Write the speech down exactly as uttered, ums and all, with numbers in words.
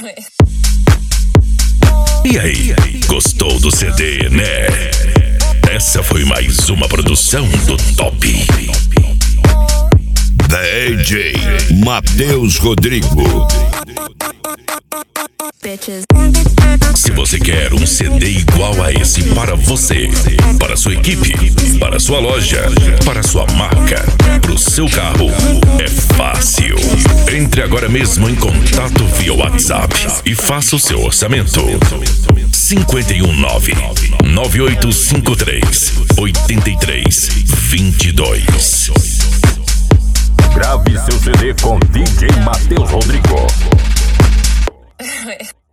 E aí, gostou do C D, né? Essa foi mais uma produção do Top D J Matheus Rodrigo. Se você quer um C D igual a esse para você, para sua equipe, para sua loja, para sua marca, para o seu carro, é fácil. Entre agora mesmo em contato via WhatsApp e faça o seu orçamento. cinco um nove, nove oito cinco três, oito três dois dois. Grave seu C D com D J Matheus Rodrigo.